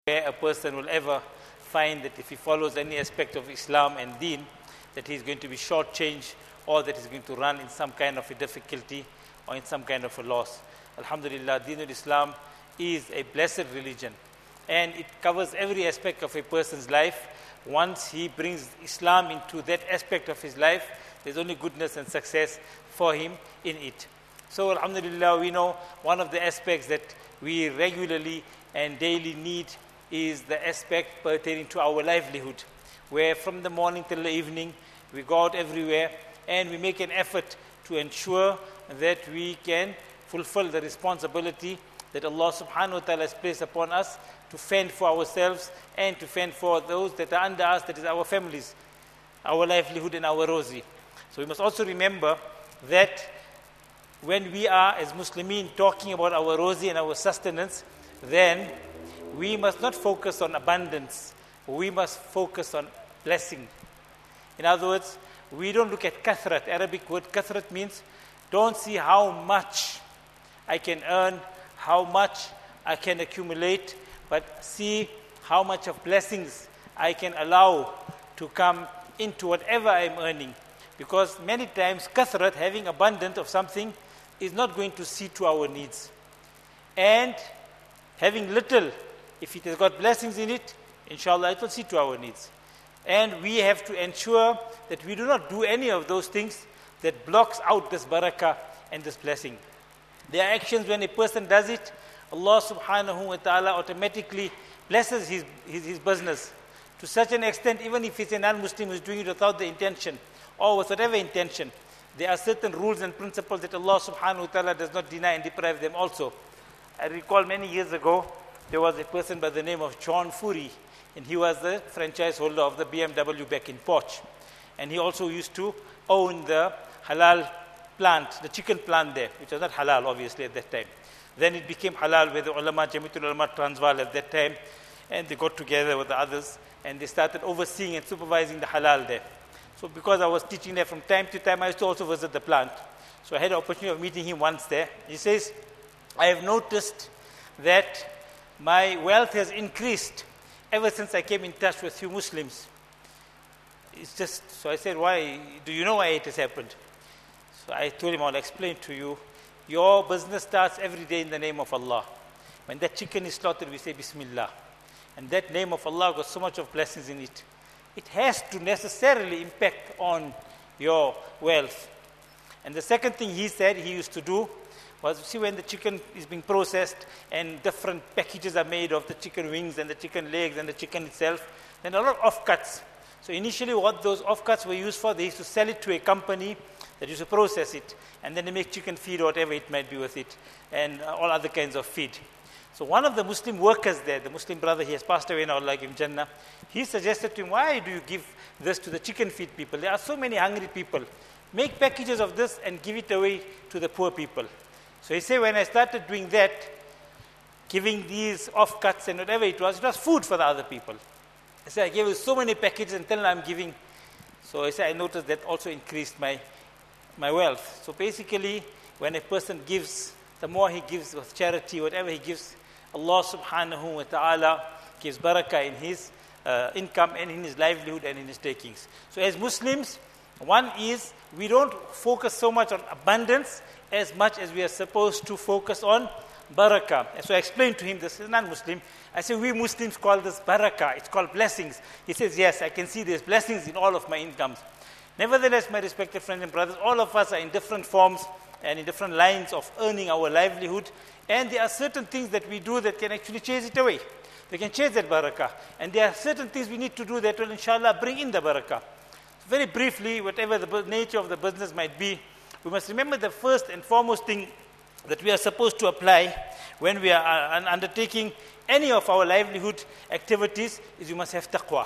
where a person will ever find that if he follows any aspect of Islam and Deen, that he's going to be shortchanged or that he's going to run in some kind of a difficulty or in some kind of a loss. Alhamdulillah, Deenul Islam is a blessed religion and it covers every aspect of a person's life. Once he brings Islam into that aspect of his life, there's only goodness and success for him in it. So Alhamdulillah, we know one of the aspects that we regularly and daily need is the aspect pertaining to our livelihood, where from the morning till the evening we go out everywhere and we make an effort to ensure that we can fulfill the responsibility that Allah subhanahu wa ta'ala has placed upon us to fend for ourselves and to fend for those that are under us, that is our families, our livelihood and our rozi. So we must also remember that when we are as Muslimin talking about our rozi and our sustenance, then we must not focus on abundance, we must focus on blessing. In other words, we don't look at kathrat. Arabic word kathrat means don't see how much I can earn, how much I can accumulate, but see how much of blessings I can allow to come into whatever I'm earning. Because many times kathrat, having abundance of something, is not going to see to our needs. And having little, if it has got blessings in it, inshallah, it will see to our needs. And we have to ensure that we do not do any of those things that blocks out this barakah and this blessing. There are actions when a person does it, Allah subhanahu wa ta'ala automatically blesses his business to such an extent, even if it's a non-Muslim who is doing it without the intention or with whatever intention. There are certain rules and principles that Allah subhanahu wa ta'ala does not deny and deprive them also. I recall many years ago, there was a person by the name of John Fury, and he was the franchise holder of the BMW back in Poch. And he also used to own the halal plant, the chicken plant there, which was not halal obviously at that time. Then it became halal with the ulama, Jamiatul Ulama Transvaal at that time, and they got together with the others, and they started overseeing and supervising the halal there. So because I was teaching there from time to time, I used to also visit the plant. So I had the opportunity of meeting him once there. He says, I have noticed that my wealth has increased ever since I came in touch with you Muslims. It's just, so I said, why? Do you know why it has happened? So I told him, I'll explain to you. Your business starts every day in the name of Allah. When that chicken is slaughtered, we say Bismillah. And that name of Allah got so much of blessings in it. It has to necessarily impact on your wealth. And the second thing he said he used to do was, see, when the chicken is being processed and different packages are made of the chicken wings and the chicken legs and the chicken itself, then a lot of offcuts. So initially what those offcuts were used for, they used to sell it to a company that used to process it, and then they make chicken feed or whatever it might be with it, and all other kinds of feed. So one of the Muslim workers there, the Muslim brother, he has passed away now, Allah give him Jannah, he suggested to him, why do you give this to the chicken feed people? There are so many hungry people. Make packages of this and give it away to the poor people. So he said, when I started doing that, giving these offcuts and whatever it was food for the other people. I said, I gave you so many packages until now I'm giving. So I said, I noticed that also increased my wealth. So basically, when a person gives, the more he gives with charity, whatever he gives, Allah subhanahu wa ta'ala gives barakah in his income and in his livelihood and in his takings. So as Muslims, one is, we don't focus so much on abundance as much as we are supposed to focus on barakah. And so I explained to him, this is non-Muslim. I said, we Muslims call this barakah. It's called blessings. He says, yes, I can see there's blessings in all of my incomes. Nevertheless, my respected friends and brothers, all of us are in different forms and in different lines of earning our livelihood. And there are certain things that we do that can actually chase it away. They can chase that barakah. And there are certain things we need to do that will, inshallah, bring in the barakah. Very briefly, whatever the nature of the business might be, we must remember the first and foremost thing that we are supposed to apply when we are undertaking any of our livelihood activities is we must have taqwa.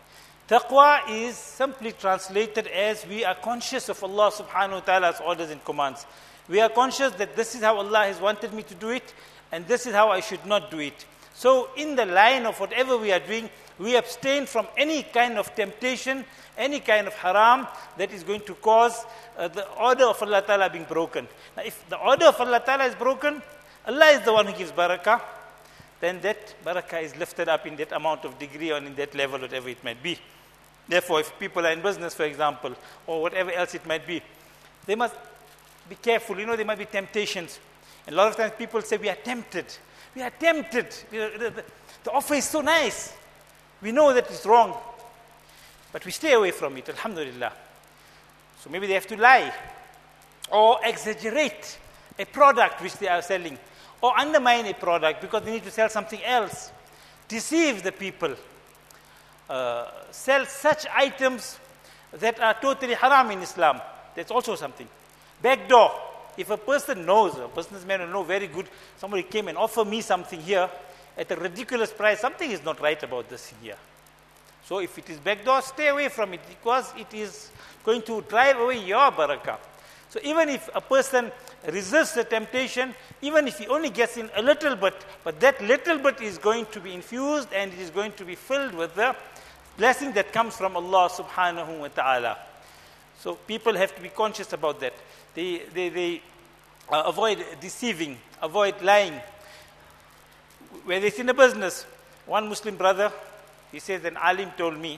Taqwa is simply translated as we are conscious of Allah subhanahu wa ta'ala's orders and commands. We are conscious that this is how Allah has wanted me to do it and this is how I should not do it. So in the line of whatever we are doing, we abstain from any kind of temptation, any kind of haram that is going to cause the order of Allah Ta'ala being broken. Now if the order of Allah Ta'ala is broken, Allah is the one who gives barakah. then that barakah is lifted up in that amount of degree or in that level, whatever it might be. Therefore, if people are in business, for example, or whatever else it might be, they must be careful. There might be temptations. And a lot of times people say, we are tempted. We are tempted. The offer is so nice. We know that it's wrong. But we stay away from it, alhamdulillah. So maybe they have to lie or exaggerate a product which they are selling, or undermine a product because they need to sell something else. Deceive the people. Sell such items that are totally haram in Islam. That's also something. Backdoor. If a person knows, a businessman will know very good, somebody came and offered me something here at a ridiculous price, something is not right about this here. So if it is backdoor, stay away from it, because it is going to drive away your barakah. So even if a person resists the temptation, even if he only gets in a little bit, but that little bit is going to be infused and it is going to be filled with the blessing that comes from Allah subhanahu wa ta'ala. So people have to be conscious about that. They avoid deceiving, avoid lying. Where it's in a business, one Muslim brother, he says, an alim told me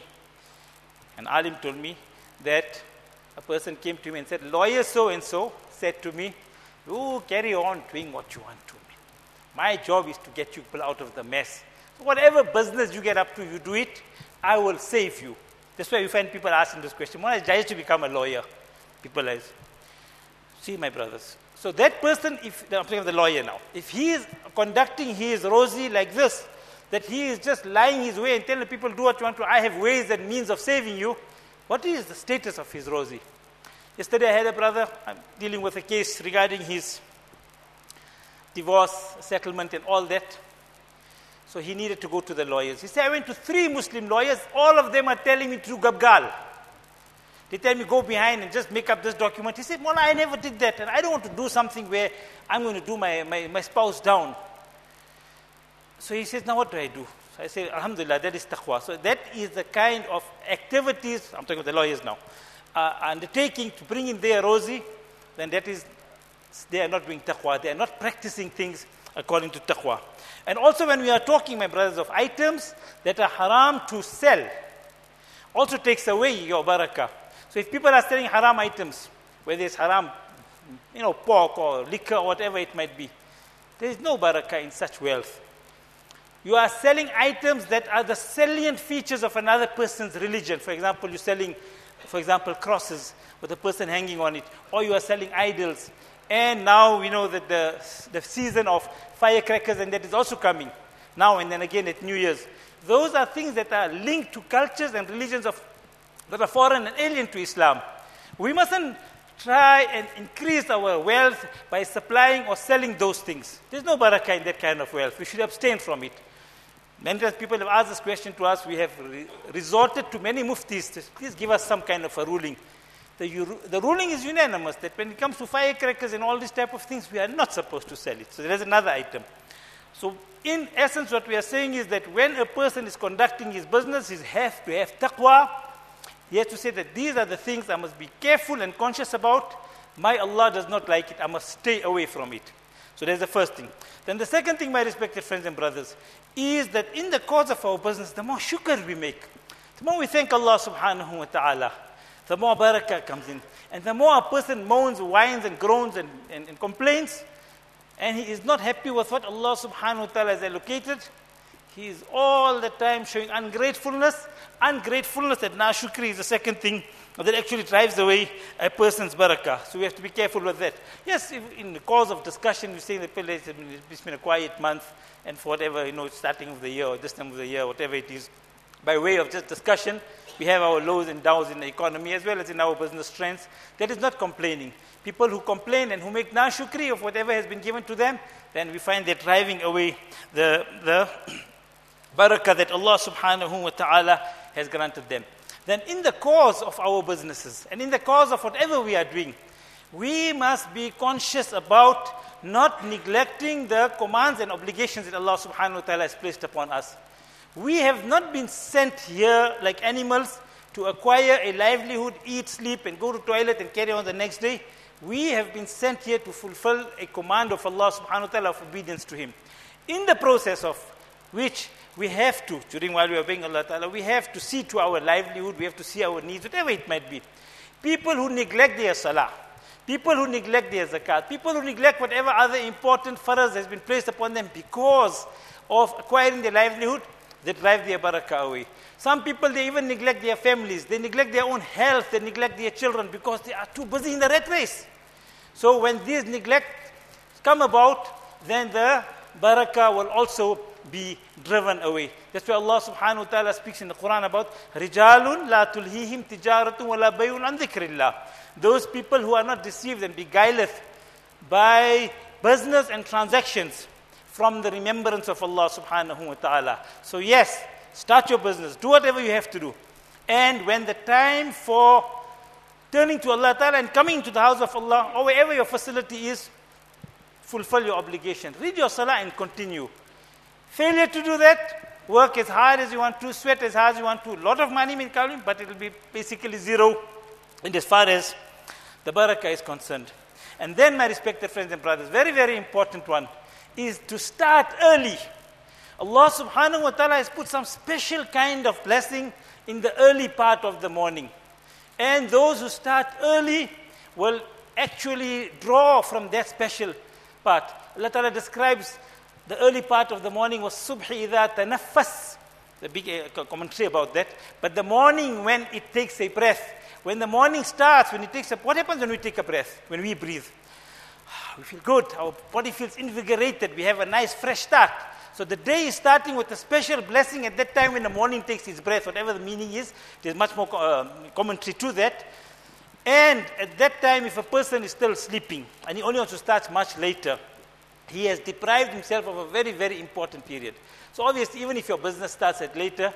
that a person came to me and said, lawyer so-and-so said to me, you carry on doing what you want to me. My job is to get you people out of the mess. So whatever business you get up to, you do it, I will save you. That's why you find people asking this question, why is to become a lawyer? People ask. See, my brothers. So that person, I'm talking of the lawyer now, if he is conducting his rosy like this, that he is just lying his way and telling people, do what you want to, I have ways and means of saving you, what is the status of his rosy? Yesterday I had a brother, I'm dealing with a case regarding his divorce, settlement and all that. So he needed to go to the lawyers. He said, I went to 3 Muslim lawyers, all of them are telling me to do gabgal. They tell me, go behind and just make up this document. He said, Mullah, I never did that, and I don't want to do something where I'm going to do my spouse down. So he says, now what do I do? So I say, alhamdulillah, that is taqwa. So that is the kind of activities, I'm talking about the lawyers now, undertaking to bring in their rosy, then that is, they are not doing taqwa. They are not practicing things according to taqwa. And also when we are talking, my brothers, of items that are haram to sell, also takes away your barakah. So if people are selling haram items, whether it's haram, pork or liquor or whatever it might be, there is no barakah in such wealth. You are selling items that are the salient features of another person's religion. For example, you're selling, crosses with a person hanging on it, or you are selling idols. And now we know that the season of firecrackers, and that is also coming now and then again at New Year's. Those are things that are linked to cultures and religions that are foreign and alien to Islam. We mustn't try and increase our wealth by supplying or selling those things. There's no barakah in that kind of wealth. We should abstain from it. Many times people have asked this question to us. We have resorted to many muftis to please give us some kind of a ruling. The ruling is unanimous that when it comes to firecrackers and all these type of things, we are not supposed to sell it. So there's another item. So in essence, what we are saying is that when a person is conducting his business, he has to have taqwa. He has to say that these are the things I must be careful and conscious about. My Allah does not like it. I must stay away from it. So there's the first thing. Then the second thing, my respected friends and brothers, is that in the course of our business, the more shukr we make, the more we thank Allah subhanahu wa ta'ala, the more barakah comes in. And the more a person moans, whines and groans and complains, and he is not happy with what Allah subhanahu wa ta'ala has allocated, he is all the time showing ungratefulness. Ungratefulness and nashukri is the second thing that actually drives away a person's barakah. So we have to be careful with that. Yes, in the course of discussion, we say that it's been a quiet month, and for whatever, starting of the year or this time of the year, whatever it is, by way of just discussion, we have our lows and downs in the economy as well as in our business trends. That is not complaining. People who complain and who make nashukri of whatever has been given to them, then we find they're driving away the barakah that Allah subhanahu wa ta'ala has granted them. Then in the course of our businesses and in the course of whatever we are doing, we must be conscious about not neglecting the commands and obligations that Allah subhanahu wa ta'ala has placed upon us. We have not been sent here like animals to acquire a livelihood, eat, sleep, and go to toilet and carry on the next day. We have been sent here to fulfill a command of Allah subhanahu wa ta'ala of obedience to Him. In the process of which we have to, during while we are obeying Allah Ta'ala, we have to see to our livelihood, we have to see our needs, whatever it might be. People who neglect their salah, people who neglect their zakat, people who neglect whatever other important faraz has been placed upon them because of acquiring their livelihood, they drive their barakah away. Some people, they even neglect their families, they neglect their own health, they neglect their children because they are too busy in the rat race. So when these neglect come about, then the barakah will also be driven away. That's why Allah subhanahu wa ta'ala speaks in the Quran about Rijalun la tulhihim tijaratun wa la bayun an dhikrillah. Those people who are not deceived and beguileth by business and transactions from the remembrance of Allah subhanahu wa ta'ala. So yes, start your business, do whatever you have to do. And when the time for turning to Allah ta'ala and coming to the house of Allah, or wherever your facility is, fulfill your obligation. Read your salah and continue. Failure to do that, work as hard as you want to, sweat as hard as you want to, a lot of money may come in, but it will be basically zero. And as far as the barakah is concerned. And then, my respected friends and brothers, very, very important one, is to start early. Allah subhanahu wa ta'ala has put some special kind of blessing in the early part of the morning. And those who start early will actually draw from that special part. Allah ta'ala describes the early part of the morning was subhi idha tanaffas. The big commentary about that. But the morning when it takes a breath, when the morning starts, when it takes a, what happens when we take a breath? When we breathe? We feel good. Our body feels invigorated. We have a nice fresh start. So the day is starting with a special blessing at that time when the morning takes its breath, whatever the meaning is. There's much more commentary to that. And at that time, if a person is still sleeping and he only wants to start much later, he has deprived himself of a very, very important period. So obviously, even if your business starts at later,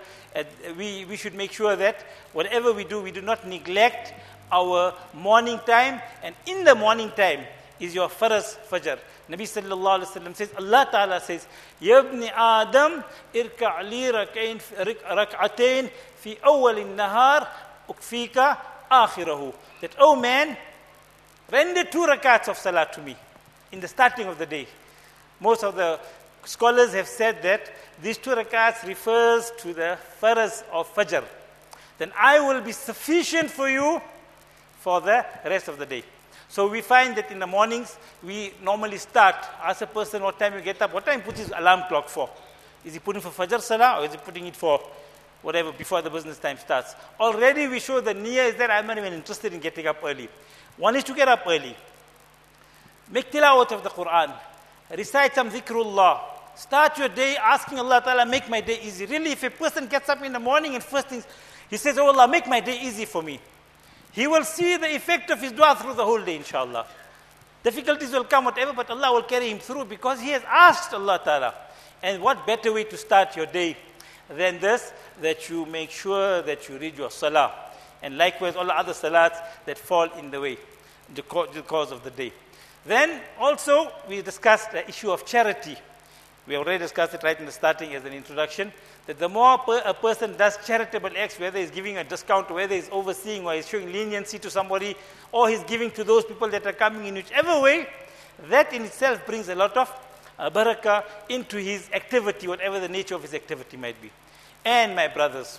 we should make sure that whatever we do not neglect our morning time. And in the morning time is your faraz fajr. Nabi sallallahu alaihi wasallam says, Allah Ta'ala says, Ya ibn Adam, irka' li rak'atain fi awwal an-nahar ukfika akhirahu. That, oh man, render 2 rakats of salah to me in the starting of the day. Most of the scholars have said that these 2 rakats refers to the faraz of fajr. Then I will be sufficient for you for the rest of the day. So we find that in the mornings, we normally start, ask a person what time you get up, what time he puts his alarm clock for. Is he putting for fajr salah or is he putting it for whatever, before the business time starts? Already we show the niyyah is that I'm not even interested in getting up early. One is to get up early. Make tilawat of the Quran. Recite some dhikrullah. Start your day asking Allah Ta'ala, make my day easy. Really, if a person gets up in the morning and first things, he says, oh Allah, make my day easy for me. He will see the effect of his dua through the whole day, inshallah. Difficulties will come, whatever, but Allah will carry him through because he has asked Allah Ta'ala. And what better way to start your day than this, that you make sure that you read your salah. And likewise, all the other salats that fall in the way, the cause of the day. Then also, we discussed the issue of charity. We already discussed it right in the starting as an introduction, that the more a person does charitable acts, whether he's giving a discount, whether he's overseeing, or he's showing leniency to somebody, or he's giving to those people that are coming in whichever way, that in itself brings a lot of barakah into his activity, whatever the nature of his activity might be. And my brothers,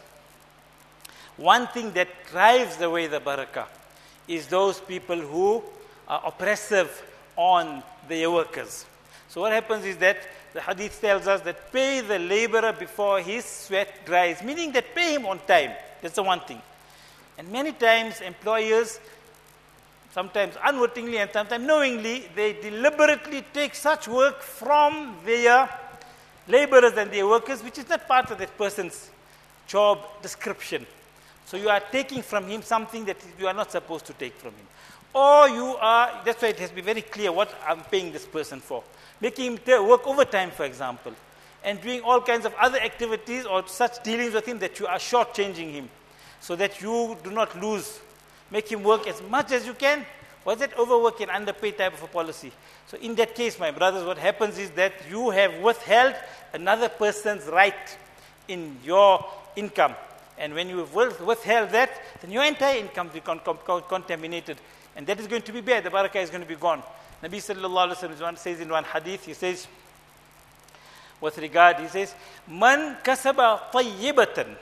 one thing that drives away the barakah is those people who are oppressive on their workers. So what happens is that the hadith tells us that pay the laborer before his sweat dries, meaning that pay him on time. That's the one thing. And many times employers, sometimes unwittingly and sometimes knowingly, they deliberately take such work from their laborers and their workers, which is not part of that person's job description. So you are taking from him something that you are not supposed to take from him. Or you are, that's why it has to be very clear what I'm paying this person for. Making him work overtime, for example, and doing all kinds of other activities or such dealings with him that you are shortchanging him, so that you do not lose. Make him work as much as you can. Was that overwork and underpay type of a policy? So in that case, my brothers, what happens is that you have withheld another person's right in your income. And when you have withheld that, then your entire income becomes contaminated. And that is going to be bad. The barakah is going to be gone. Nabi sallallahu alaihi wasallam says in one hadith, he says, with regard, he says, Man kasaba tayyibatan.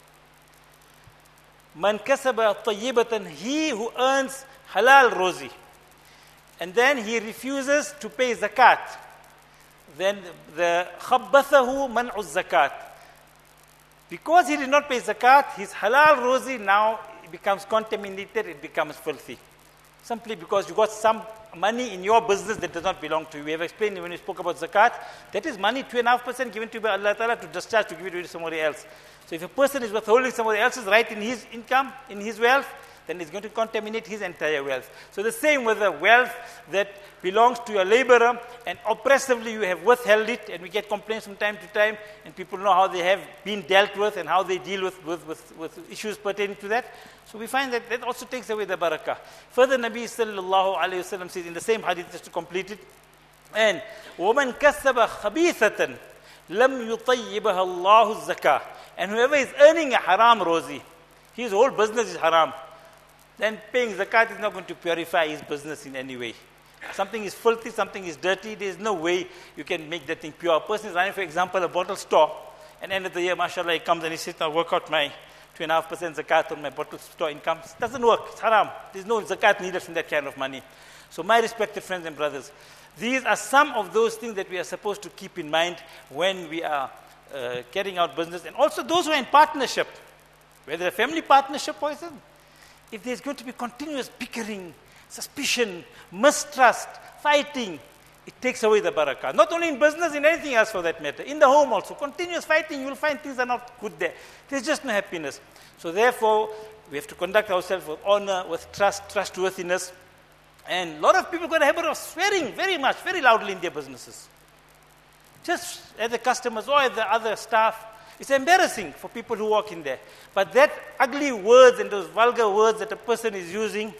Man kasaba tayyibatan, he who earns halal rozi, and then he refuses to pay zakat, then the khabbathahu man'u zakat. Because he did not pay zakat, his halal rozi now becomes contaminated, it becomes filthy. Simply because you got some money in your business that does not belong to you. We have explained when we spoke about zakat, that is money 2.5% given to you by Allah Ta'ala to discharge, to give it to somebody else. So if a person is withholding somebody else's right in his income, in his wealth, then it's going to contaminate his entire wealth. So the same with the wealth that belongs to your laborer, and oppressively you have withheld it, and we get complaints from time to time, and people know how they have been dealt with and how they deal with issues pertaining to that. So we find that that also takes away the barakah. Further, Nabi sallallahu alayhi wa sallam says in the same hadith, just to complete it, and وَمَنْ كَسَّبَ خَبِيثَةً لَمْ يُطَيِّبَهَا اللَّهُ الزَّكَاةِ. And whoever is earning a haram rozi, his whole business is haram, then paying zakat is not going to purify his business in any way. Something is filthy, something is dirty, there is no way you can make that thing pure. A person is running, for example, a bottle store, and end of the year, mashallah, he comes and he says, now work out my 2.5% zakat on my bottle store income. It doesn't work, it's haram. There's no zakat needed from that kind of money. So my respected friends and brothers, these are some of those things that we are supposed to keep in mind when we are carrying out business. And also those who are in partnership, whether a family partnership or something, if there's going to be continuous bickering, suspicion, mistrust, fighting, it takes away the barakah. Not only in business, in anything else for that matter. In the home also, continuous fighting, you will find things are not good there. There's just no happiness. So therefore, we have to conduct ourselves with honor, with trust, trustworthiness. And a lot of people got a habit of swearing very much, very loudly in their businesses. Just at the customers or at the other staff. It's embarrassing for people who walk in there. But that ugly words and those vulgar words that a person is using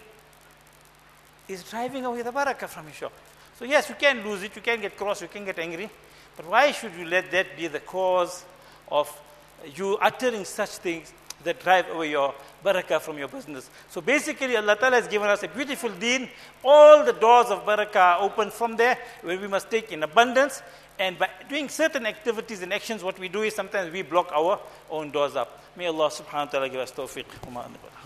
is driving away the barakah from your shop. So yes, you can lose it, you can get cross, you can get angry. But why should you let that be the cause of you uttering such things that drive away your barakah from your business? So basically, Allah Ta'ala has given us a beautiful deen. All the doors of barakah are open from there, where we must take in abundance. And by doing certain activities and actions, what we do is sometimes we block our own doors up. May Allah subhanahu wa ta'ala give us tawfiq.